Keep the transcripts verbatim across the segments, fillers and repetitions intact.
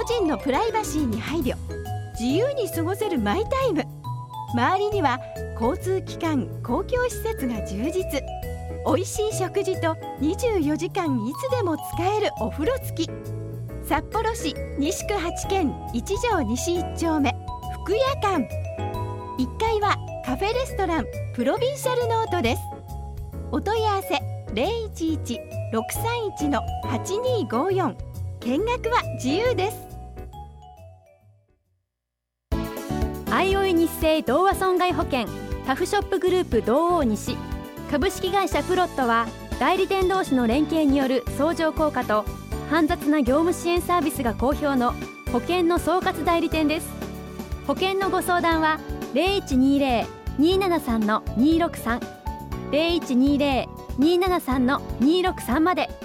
人のプライバシーに配慮、自由に過ごせるマイタイム。周りには交通機関、公共施設が充実。おいしい食事とにじゅうよじかんいつでも使えるお風呂付き。札幌市西区はち軒一条西いち丁目福屋館。いっかいはカフェレストランプロビンシャルノートです。お問い合わせ ゼロいちいち ろくさんいち はちにごよん。見学は自由です。 あいおい日清同和損害保険タフショップグループ同王西株式会社プロットは、代理店同士の連携による相乗効果と煩雑な業務支援サービスが好評の保険の総括代理店です。保険のご相談は ゼロいちにゼロ にーななさん にーろくさん ゼロいちにゼロ にーななさん にーろくさん まで。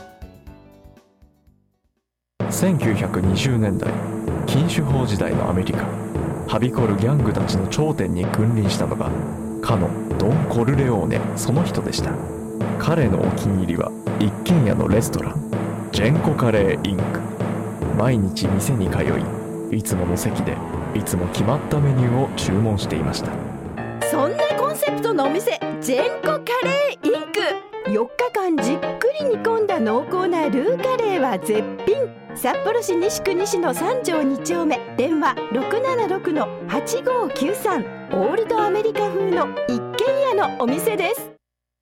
せんきゅうひゃくにじゅうねんだい、禁酒法時代のアメリカ。はびこるギャングたちの頂点に君臨したのがかのドン・コルレオーネその人でした。彼のお気に入りは一軒家のレストラン、ジェンコカレーインク。毎日店に通い、いつもの席でいつも決まったメニューを注文していました。 そんなコンセプトのお店、ジェンコカレーインク。よっかかんじっくり煮込んだ濃厚なルーカレーは絶品。札幌市西区西のさん条に丁目、電話 ろくななろく はちごきゅうさん。オールドアメリカ風の一軒家のお店です。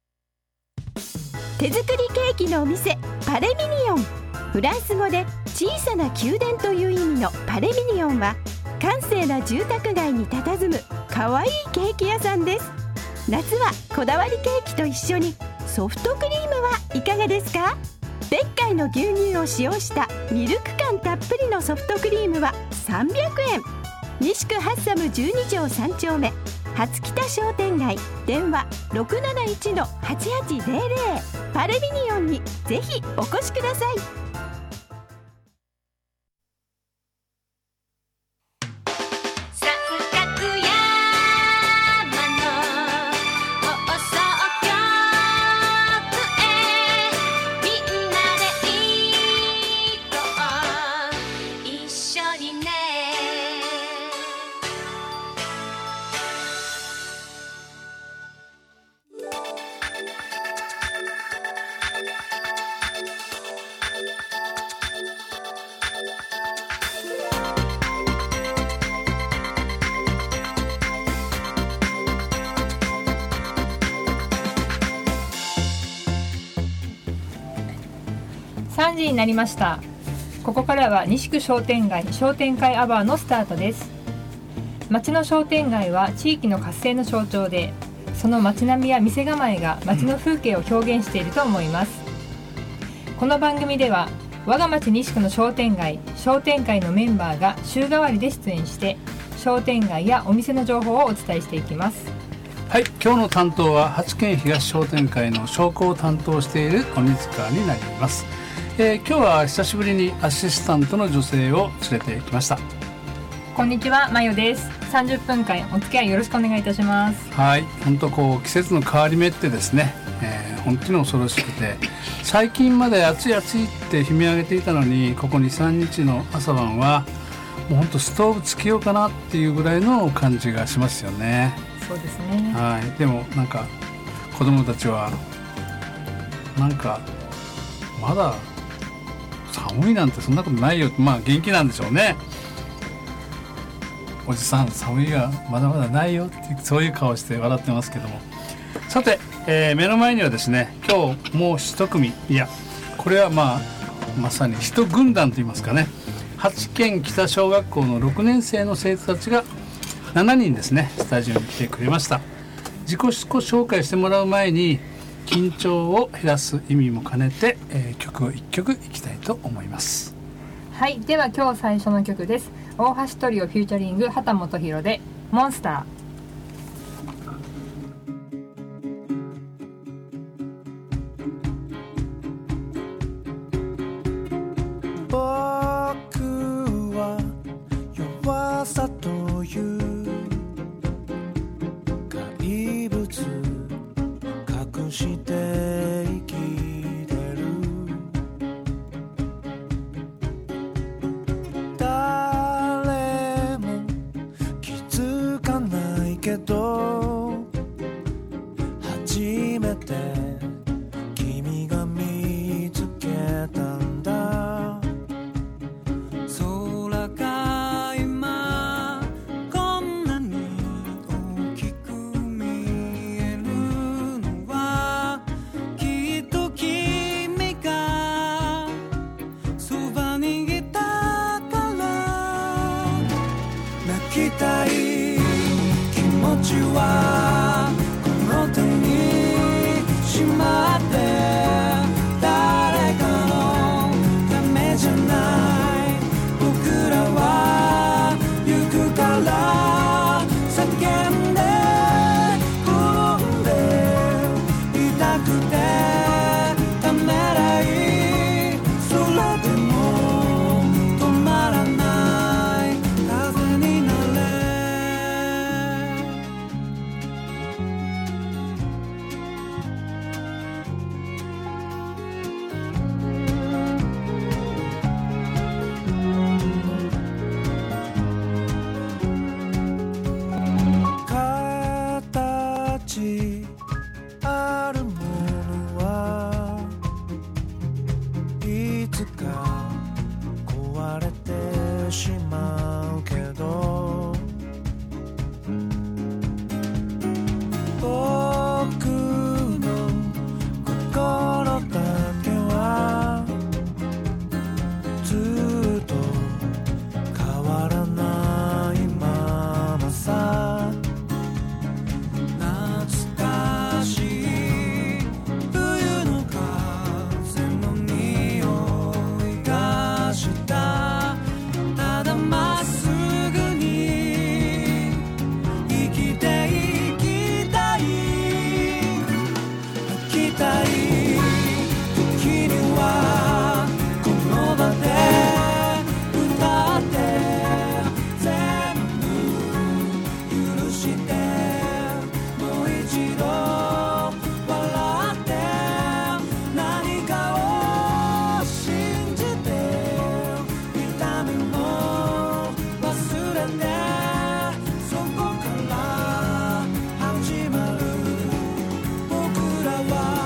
手作りケーキのお店、パレミニオン。フランス語で小さな宮殿という意味のパレミニオンは、閑静な住宅街に佇むかわいいケーキ屋さんです。夏はこだわりケーキと一緒にソフトクリームはいかがですか？別海の牛乳を使用したミルク感たっぷりのソフトクリームはさんびゃくえん。西区ハッサムじゅうに条さん丁目、初北商店街、電話 ろくなないち はちはちゼロゼロ。 パレミニオンにぜひお越しください。 さんじになりました。ここからは西区商店街商店会アワーのスタートです。町の商店街は地域の活性の象徴で、その街並みや店構えが町の風景を表現していると思います。この番組では我が町西区の商店街商店会のメンバーが週替わりで出演して、商店街やお店の情報をお伝えしていきます。 はい、今日の担当は八軒東商店会の商工を担当している鬼塚になります。えー、今日は久しぶりにアシスタントの女性を連れてきました。 こんにちは、まよです。さんじゅっぷんかんお付き合いよろしくお願いいたします。 はい、本当こう季節の変わり目ってですね、えー、本当に恐ろしくて、最近まで暑い暑いって悲鳴上げていたのに、ここ にさんにちの朝晩はもう本当ストーブつけようかなっていうぐらいの感じがしますよね。 そうですね。 はい、でもなんか子供たちはなんかまだ寒いなんてそんなことないよって、まあ元気なんでしょうね。おじさん寒いがまだまだないよってそういう顔して笑ってますけども、さて、えー、目の前にはですね、今日もう一組、いやこれはまあまさに一軍団といいますかね、八軒北小学校のろくねん生の生徒たちがしちにんですね、スタジオに来てくれました。自己紹介してもらう前に緊張を減らす意味も兼ねて、えー、曲をいっきょくいきたいと思います。 はい、では今日最初の曲です。大橋トリオフューチャリング畑本博でモンスター。 僕は弱さという怪物隠して生きてる。誰けど初めて君が見つけたんだ。空が今こんなに大きく見えるのはきっと君がそばにいたから泣きたい気持ちはこの手にしまって誰かのためじゃない僕らは行くから叫んで転んで痛くてためらいそれでも止まらない風になれ。形あるものはいつか壊れてしまうけど僕の心だけはずっと変わらないままさ。懐かしい冬の風の匂いがした。ただまっすぐに生きていきたい。泣きたい時にはこの場で歌って全部許してもう一度笑って何かを信じて痛みも忘れてそこから始まる僕らは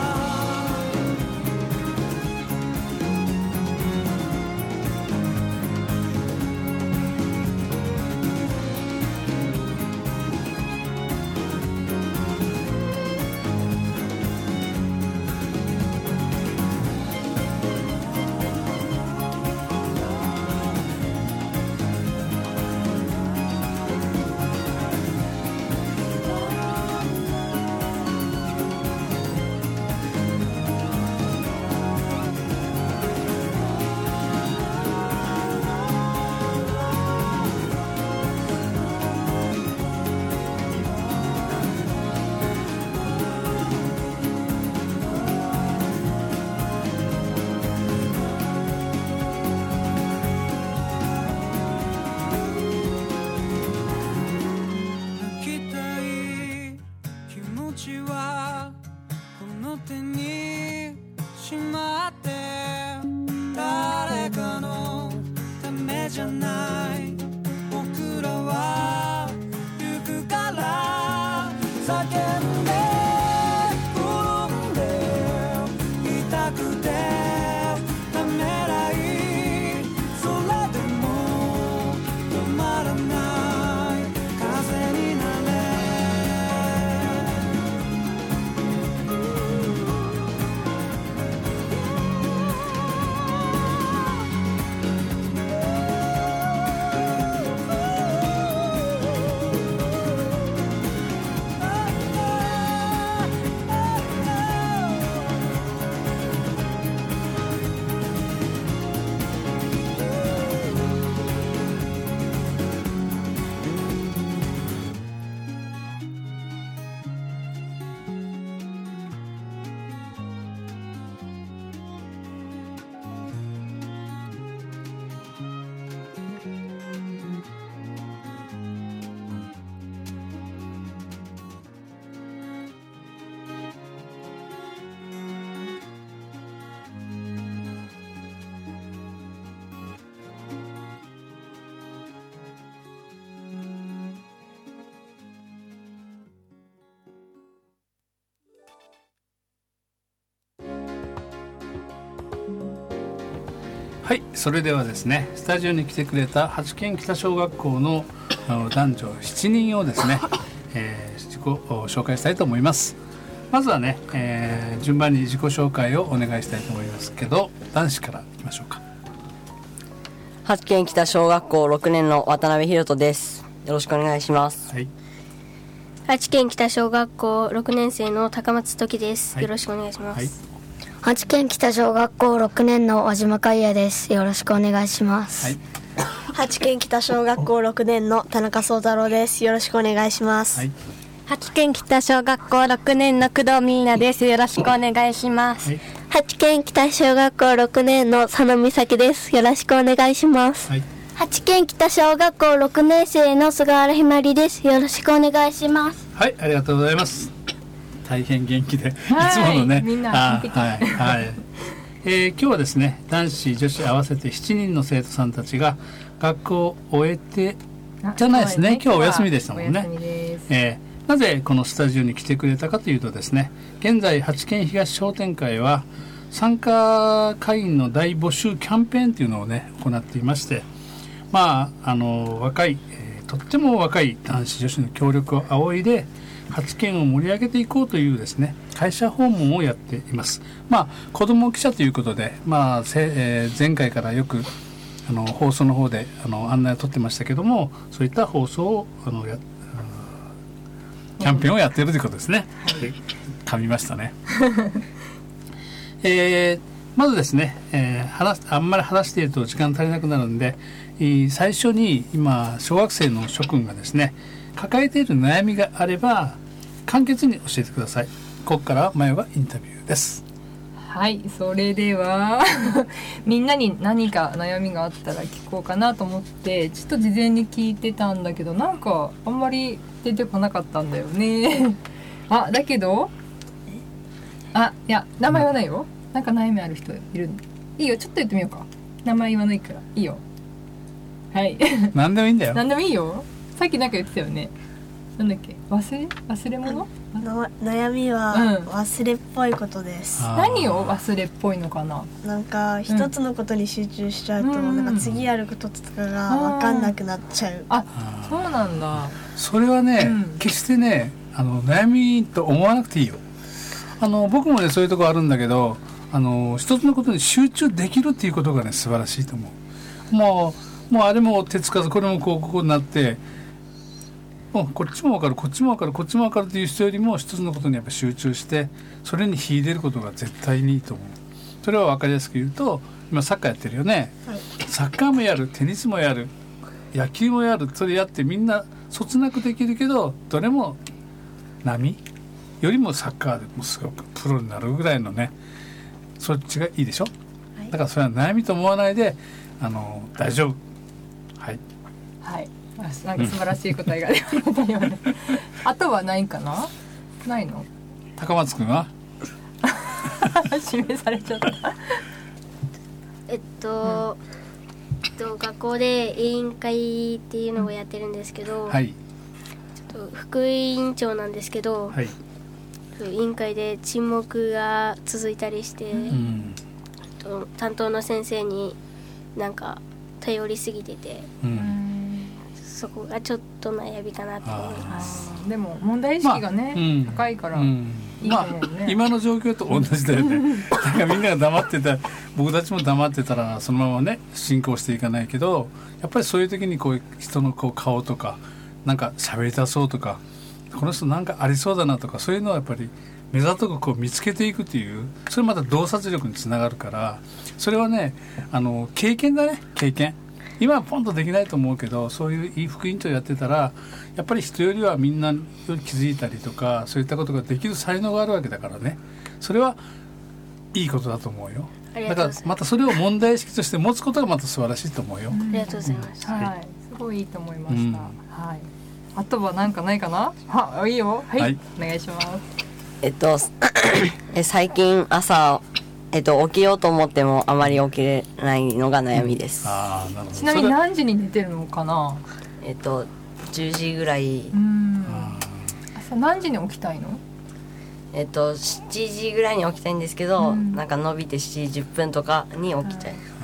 泣きたい気持ちはこの手にしまって誰かのためじゃない僕らは行くから叫んで転んで痛くてためらいそれでも止まらない風になれ。 はい、それではですね、スタジオに来てくれた八軒北小学校のあの男女しちにんをですね、えー、自己紹介したいと思います。まずはね、えー、順番に自己紹介をお願いしたいと思いますけど、男子からいきましょうか。 八軒北小学校ろくねんの渡辺裕人です。よろしくお願いします。 はい、 八軒北小学校ろくねん生の高松時です、はい、よろしくお願いします。 はい、 八軒北小学校ろくねんの和島海也です。よろしくお願いします。 はい、 八軒北小学校ろくねんの田中壮太郎です。よろしくお願いします。 はい、 八軒北小学校ろくねんの工藤美奈です。よろしくお願いします。 はい、 八軒北小学校ろくねんの佐野美咲です。よろしくお願いします。 はい、 八軒北小学校ろくねん生の菅原ひまりです。よろしくお願いします。 はい、ありがとうございます。大変元気で、いつものね、 みんなあ、はいはい、えー、今日はですね、男子女子合わせてしちにんの生徒さんたちが学校を終えてじゃないですね、今日はお休みでしたもんね。えー、なぜこのスタジオに来てくれたかというとですね、現在八軒東商店会は参加会員の大募集キャンペーンというのをね行っていまして、まああの若い、えー、とっても若い男子女子の協力を仰いで八軒を盛り上げていこうというですね会社訪問をやっています。まあ子ども記者ということで、まあせえー、前回からよくあの放送の方であの案内を取ってましたけども、そういった放送をあのやキャンペーンをやっているということですね。噛みましたね。えー、まずですね、えー、話あんまり話していると時間足りなくなるんで、最初に今小学生の諸君がですね抱えている悩みがあれば簡潔に教えてください。ここから前はインタビューです。 はい、それではみんなに何か悩みがあったら聞こうかなと思ってちょっと事前に聞いてたんだけど、なんかあんまり出てこなかったんだよね。あ、だけどあ、いや名前はないよ。なんか悩みある人いるんだ。いいよ、ちょっと言ってみようか。名前言わないからいいよ。はい。 何でもいいんだよ。 何でもいいよ。さっきなんか言ってたよね。なんだっけ、忘れ忘れ物？ の悩みは忘れっぽいことです、 うん、何を忘れっぽいのかな。 なんか一つのことに集中しちゃうと、うん、なんか次やることとかが分かんなくなっちゃう。 あ、そうなんだ。 それはね、うん、決してねあの悩みと思わなくていいよ。あの僕もねそういうところあるんだけど、あの一つのことに集中できるっていうことがね素晴らしいと思う。もうもうあれも手つかずこれもこうここになってこっちも分かるこっちも分かるこっちも分かるという人よりも一つのことにやっぱ集中してそれに秀でることが絶対にいいと思う。それは分かりやすく言うと今サッカーやってるよね、はい、サッカーもやるテニスもやる野球もやる、それやってみんなそつなくできるけどどれも波よりもサッカーでもすごくプロになるぐらいのねそっちがいいでしょ、はい、だからそれは悩みと思わないであの大丈夫。はい、 はい、なんか素晴らしい答えが出ましたよね。あとはないかな。ないの。 高松君は指名されちゃった。 えっと、うん、えっと学校で委員会っていうのをやってるんですけど、 はい、 ちょっと副委員長なんですけど、 はい、 委員会で沈黙が続いたりして、うん、と担当の先生になんか頼りすぎてて、うん、そこがちょっと悩みかなと思います。 でも問題意識がね、まあうん、高いからいいと思うね、 まあ、今の状況と同じだよね。だからみんなが黙ってた僕たちも黙ってたらそのままね進行していかないけど、やっぱりそういう時にこう人のこう顔とかなんか喋りたそうとかこの人なんかありそうだなとかそういうのはやっぱり目ざとくこう見つけていくっていう、それまた洞察力につながるから、それはねあの経験だね。経験今はポンとできないと思うけど、そういう副委員長やってたらやっぱり人よりはみんなより気づいたりとかそういったことができる才能があるわけだからね、それはいいことだと思うよ。だからまたそれを問題意識として持つことがまた素晴らしいと思うよ。 ありがとうございます、 うん、はい、すごいいいと思いました、うん、はい。あとはなんかないかな。はいいよ、はい、はい、お願いします。 えっと最近朝えっと、起きようと思ってもあまり起きれないのが悩みです、 うん、あなるほど。 ちなみに何時に寝てるのかな。 えっとじゅうじぐらい。 うん、朝何時に起きたいの。 えっとしちじぐらいに起きたいんですけど、うん、なんか伸びてしちじじゅっぷんとかに起きちゃう。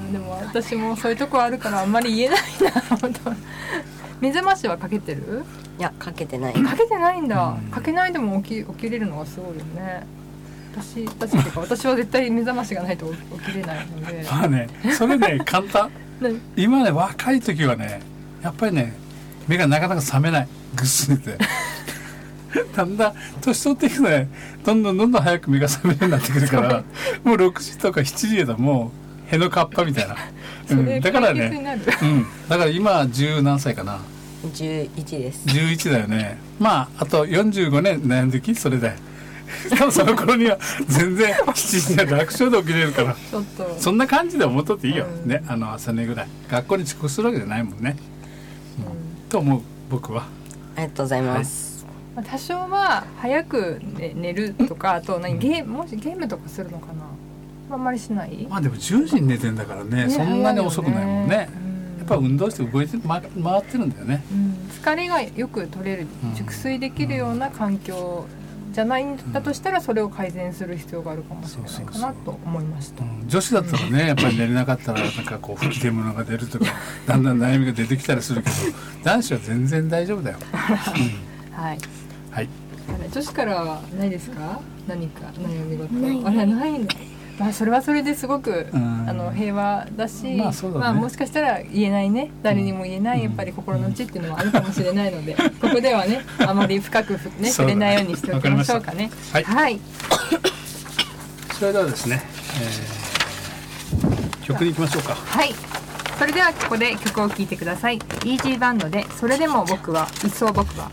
でも私もそういうとこあるからあんまり言えないな本当。目覚ましはかけてる？ いやかけてない。 かけてないんだ。かけないでも起き起きれるのがすごいよね。私たちっていうか私は絶対目覚ましがないと起きれないので。 まあね、それね簡単。今ね若い時はねやっぱりね目がなかなか覚めない、ぐっすりて。だんだん年取っていくとねどんどんどんどん早く目が覚めるようになってくるからもうろくじとかしちじだもうへのかっぱみたいな、うん、だからね、うん、だから今十何歳かな。 じゅういちです。 じゅういちだよね。まああとよんじゅうごねん悩んできそれで多分その頃には全然しちじには楽勝で起きれるからちょっとそんな感じで思っとっていいよ、うん、ね、あの朝寝ぐらい学校に遅刻するわけじゃないもんね、うん、と思う僕は。 ありがとうございます、 はい、多少は早く、ね、寝るとかあと何ゲームもしゲームとかするのかな。あんまりしない。 まあでもじゅうじに寝てんだからね、そんなに遅くないもんね。やっぱ運動して動いて、ま、回ってるんだよね、うん、疲れがよく取れる、熟睡できるような環境じゃないんだとしたらそれを改善する必要があるかもしれないかなと思いました。うん、女子だったらねやっぱり寝れなかったらなんかこう吹き出物が出るとかだんだん悩みが出てきたりするけど男子は全然大丈夫だよ、うん、 はい、 はい、 女子からはないですか？何か悩み事？ ない、 あれないんだ。まあ、それはそれですごくあの平和だし、まあそうだね、まあ、もしかしたら言えないね、誰にも言えないやっぱり心の内っていうのはあるかもしれないので、ここではねあまり深く、ね、触れないようにしておきましょうかね。 はい、 はい、 それではですね、えー、曲に行きましょうか。 はい、それではここで曲を聴いてください。イージーバンドでそれでも僕は一層僕は。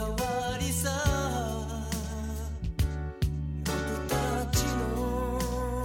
僕たちの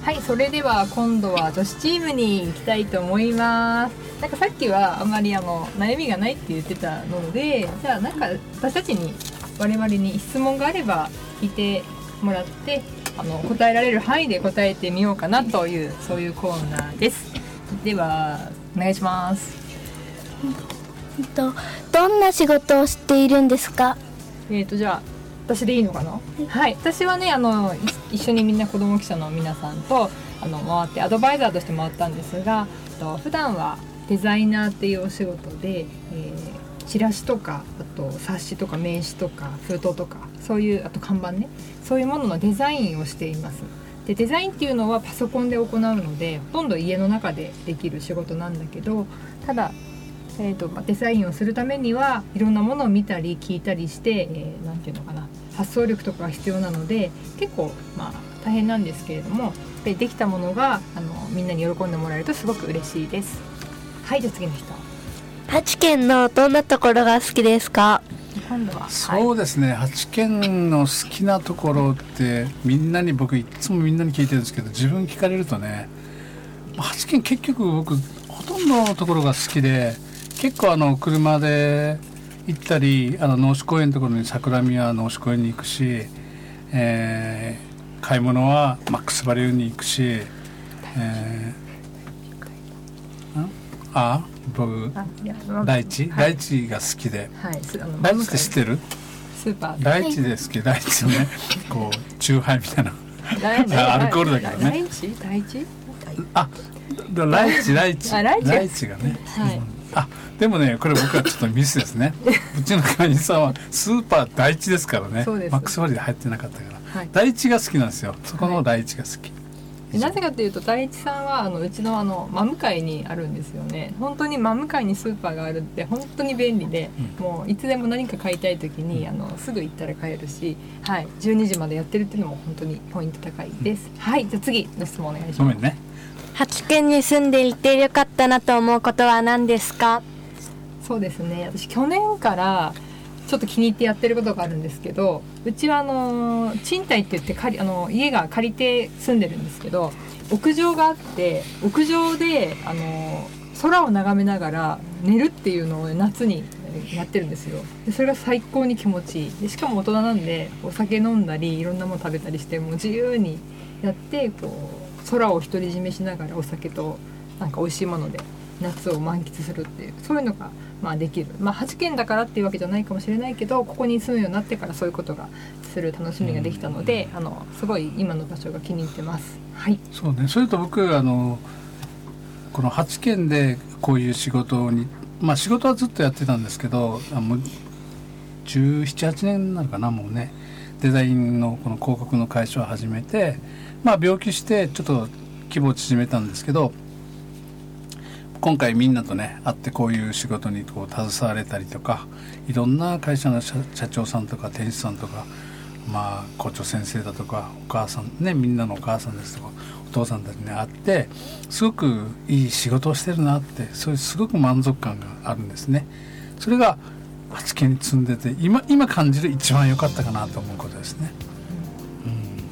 はい、それでは今度は女子チームに行きたいと思います。なんかさっきはあんまりあの悩みがないって言ってたので、じゃあなんか私たちに我々に質問があれば聞いてもらって、あの答えられる範囲で答えてみようかなという、そういうコーナーです。ではお願いします。 とどんな仕事をしているんですか？ えーとじゃあ私でいいのかな。はい、私はねあの一緒にみんな子ども記者の皆さんとあの回ってアドバイザーとして回ったんですが、と普段はデザイナーっていうお仕事で、えー、チラシとかあと冊子とか名刺とか封筒とかそういうあと看板ね、そういうもののデザインをしています。でデザインっていうのはパソコンで行うのでほとんど家の中でできる仕事なんだけど、ただえーとまあ、デザインをするためにはいろんなものを見たり聞いたりして、えー、なんていうのかな、発想力とかが必要なので結構まあ大変なんですけれども、でできたものがあのみんなに喜んでもらえるとすごく嬉しいです。はい、じゃあ次の人。 八軒のどんなところが好きですか？ 今度はそうですね、八軒の好きなところってみんなに僕いつもみんなに聞いてるんですけど、自分聞かれるとね、八軒結局僕ほとんどのところが好きで、結構あの車で行ったり、あの農子公園のところに桜宮農子公園に行くし、えー、買い物はマックスバリューに行くし、えー、んあ僕大地、はい、大地が好きで、はい、大地って知ってる？ スーパー大地で好き、大地のねこうチューハイみたいなアルコールだけどね。 大地大地あライチライチライチがね、はい、あでもねこれ僕はちょっとミスですねうちの会員さんはスーパー大地ですからね、マックスバリューで入ってなかったから、はい、大地が好きなんですよ。そこの大地が好き、 はい、なぜかというと大地さんはあのうちのあの真向かいにあるんですよね。本当に真向かいにスーパーがあるって本当に便利で、うん、もういつでも何か買いたい時にあのすぐ行ったら買えるし、はい、じゅうにじまでやってるっていうのも本当にポイント高いです、うん、はい。じゃあ次の質問お願いします。 ごめんね。 八軒に住んでいてよかったなと思うことは何ですか？ そうですね、私去年からちょっと気に入ってやってることがあるんですけど、うちはあの賃貸って言って借りあの家が借りて住んでるんですけど、屋上があって屋上であの空を眺めながら寝るっていうのを夏にやってるんですよ。でそれが最高に気持ちいい。でしかも大人なんでお酒飲んだりいろんなもの食べたりしてもう自由にやって、こう空を独り占めしながらお酒となんか美味しいもので夏を満喫するっていう、そういうのがまあできる。まあはちけんだからっていうわけじゃないかもしれないけど、ここに住むようになってからそういうことがする楽しみができたので、あのすごい今の場所が気に入ってます。はい。そうね。 それと僕あのこのはちけんでこういう仕事に、まあ仕事はずっとやってたんですけど、あもうじゅうなな、はちねんなのかな、もうね。デザインのこの広告の会社を始めて、まあ病気してちょっと規模を縮めたんですけど、今回みんなとね会ってこういう仕事にこう携われたりとか、いろんな会社の 社, 社長さんとか店主さんとか、まあ校長先生だとかお母さんね、みんなのお母さんですとかお父さんたちに会ってすごくいい仕事をしてるなって、そういうすごく満足感があるんですね。それがはちけんに住んでて 今, 今感じる一番良かったかなと思うことですね、うん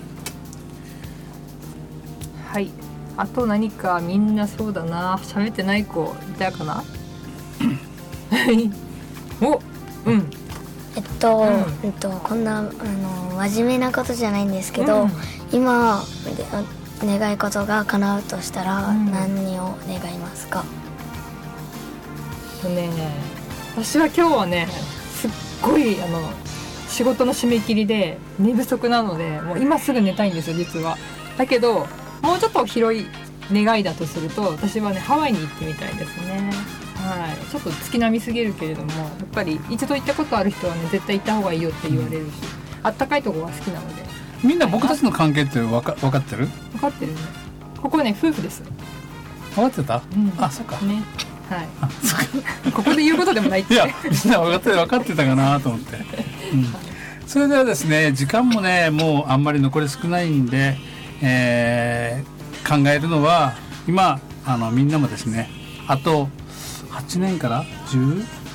うん、はい。あと何かみんなそうだな、喋ってない子いたかなお、うん、 えっと、うんえっと、こんなあの真面目なことじゃないんですけど、うん、今願い事が叶うとしたら何を願いますか？ うん、ね私は今日はねすっごいあの仕事の締め切りで寝不足なので、もう今すぐ寝たいんですよ実は。だけどもうちょっと広い願いだとすると、私はねハワイに行ってみたいですね。はい。ちょっと月並みすぎるけれども、やっぱり一度行ったことある人はね絶対行った方がいいよって言われるし、あったかいところが好きなので。 みんな僕たちの関係って分か、分かってる？ 分かってるね。ここね夫婦です。 分かってた？うん、あ、そっかね。はい。あ、そっかここで言うことでもないって。 いやみんな分かって分かってたかなと思って、うん、それではですね、時間もねもうあんまり残り少ないんで、えー、考えるのは今あのみんなもですね、あとはちねんからじゅう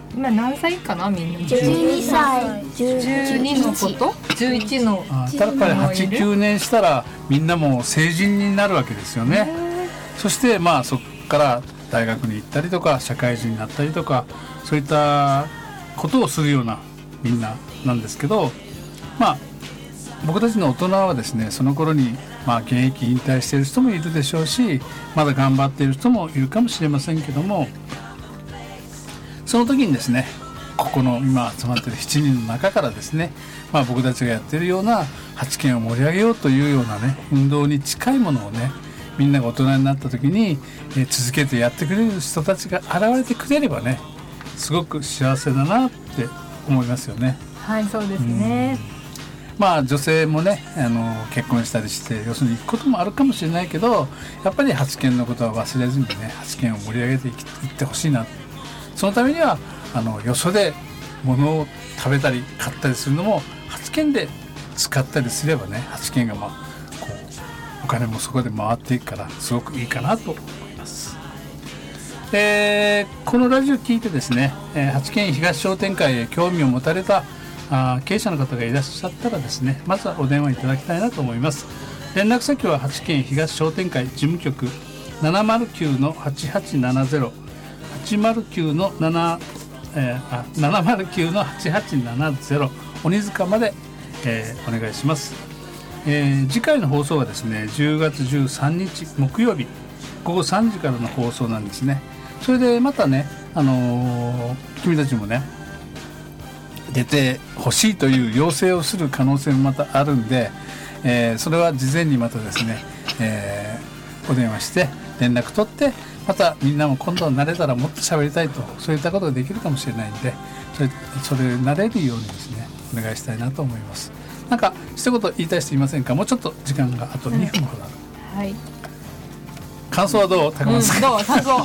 今何歳かなみんな。 じゅうにさい、 じゅうにの子とじゅういちの。 あただやっぱりはち、きゅうねんしたらみんなもう成人になるわけですよね。そしてまあそこから大学に行ったりとか社会人になったりとかそういったことをするようなみんななんですけど、まあ僕たちの大人はですねその頃にまあ現役引退している人もいるでしょうしまだ頑張っている人もいるかもしれませんけども、その時にですねここの今集まっているしちにんの中からですね、まあ、僕たちがやっているようなはちけんを盛り上げようというようなね運動に近いものをねみんなが大人になった時に、えー、続けてやってくれる人たちが現れてくれればねすごく幸せだなって思いますよね。 はいそうですね。 まあ女性もねあの結婚したりしてよそに行くこともあるかもしれないけどやっぱりはちけんのことは忘れずにねはちけんを盛り上げていってほしいな。そのためにはあのよそで物を食べたり買ったりするのもはちけんで使ったりすればねはちけんがまあこうお金もそこで回っていくからすごくいいかなと思います。えー、このラジオ聞いてですね、えー、はちけん東商店会へ興味を持たれたあ経営者の方がいらっしゃったらですねまずはお電話いただきたいなと思います。連絡先ははちけん東商店会事務局 ななまるきゅうのはちはちななゼロ はちまるきゅうのなな、えー、あななまるきゅうのはちはちななゼロ鬼塚まで、えー、お願いします。えー、次回の放送はですねじゅうがつじゅうさんにち木曜日ごごさんじからの放送なんですね。それでまたね、あのー、君たちもね出てほしいという要請をする可能性もまたあるんで、えー、それは事前にまたですね、えー、お電話して連絡取ってまたみんなも今度は慣れたらもっと喋りたいとそういったことができるかもしれないんでそれそれ慣れるようにですねお願いしたいなと思います。なんか一言言いたい人いませんか。もうちょっと時間があとにふんほどある、 うん、はい。 感想はどう高松さん、 うん、どう感想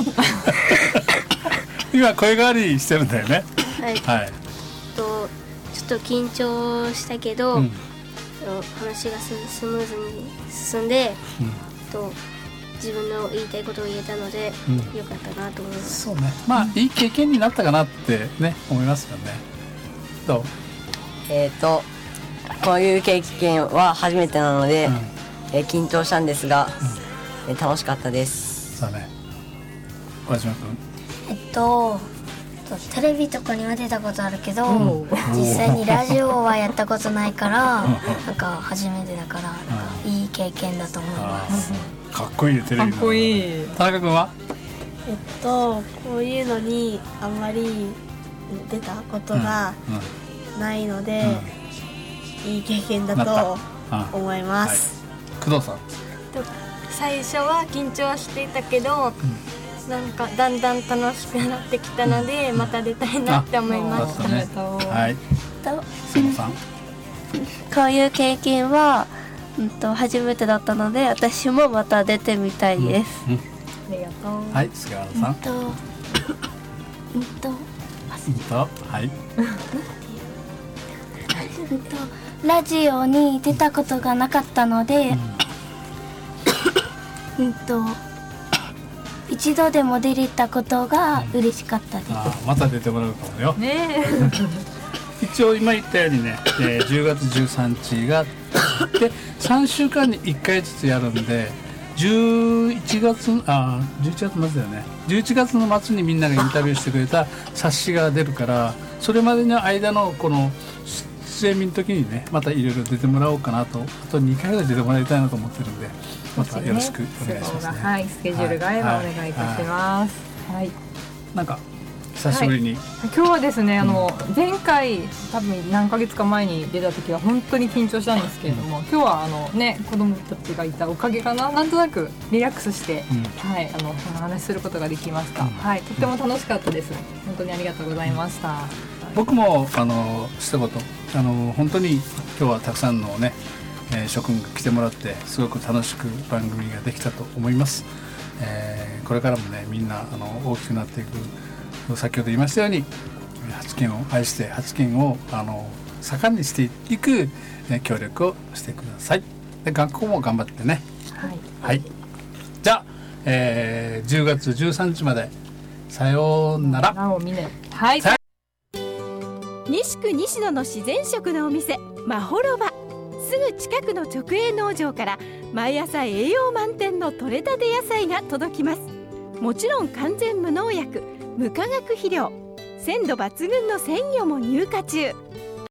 今声変わりしてるんだよね。 はい、 はい、 とちょっと緊張したけど、うん、話がスムーズに進んで、うん、と自分の言いたいことを言えたので、うん、よかったなと思います。 そうね、まあいい経験になったかなってね思いますよね。どう？ えっとこういう経験は初めてなので、うん、えー、緊張したんですが、うん、えー、楽しかったです。 そうね。和島君。 えっとテレビとかには出たことあるけど、うん、実際にラジオはやったことないからなんか初めてだから、いい経験だと思います。 かっこいいねテレビの。 かっこいい。 田中君は？ えっとこういうのにあんまり出たことがないので、うんうん、いい経験だと思います。 はい、工藤さん。 最初は緊張していたけど、うん、なんかだんだん楽しくなってきたので、うん、また出たいなって思いました。 ね、はい。瀬野さん。 こういう経験は、うんと初めてだったので、私もまた出てみたいです。 うんうん、 ありがとう。 はい、菅原さん。 うんと、うんと、 うんと、はい。 うんと、ラジオに出たことがなかったので、うん、うんと。一度でも出れたことが嬉しかったです。 あ、また出てもらうかもよ。 ね一応今言ったようにね、えー、じゅうがつじゅうさんにちがでさんしゅうかんにいっかいずつやるんで、じゅういちがつあじゅういちがつ末だよね。じゅういちがつの末にみんながインタビューしてくれた冊子が出るから、それまでの間のこの出演日の時にね、またいろいろ出てもらおうかなと、あとにかいぐらい出てもらいたいなと思ってるんで、またよろしくお願いしますね。 はい、スケジュールが合えばお願いいたします。はい。はい、 なんか久しぶりに、 はい、今日はですね、あの、うん、前回多分何ヶ月か前に出た時は本当に緊張したんですけれども、うん、今日はあのね子供たちがいたおかげかな、なんとなくリラックスして、うん、はい、あのお話しすることができました。うん、はい、とっても楽しかったです。本当にありがとうございました。うん、 僕もあの一言あの本当に今日はたくさんのね、えー、諸君が来てもらってすごく楽しく番組ができたと思います。えー、これからもねみんなあの大きくなっていく。先ほど言いましたようにはちけんを愛してはちけんをあの盛んにしていく、ね、協力をしてください。で学校も頑張ってね。 はい。 はい、じゃあ、えー、じゅうがつじゅうさんにちまでさようなら。 はい。 西区西野の自然食のお店まほろば、すぐ近くの直営農場から毎朝栄養満点の採れたて野菜が届きます。もちろん完全無農薬無化学肥料、鮮度抜群の鮮魚も入荷中。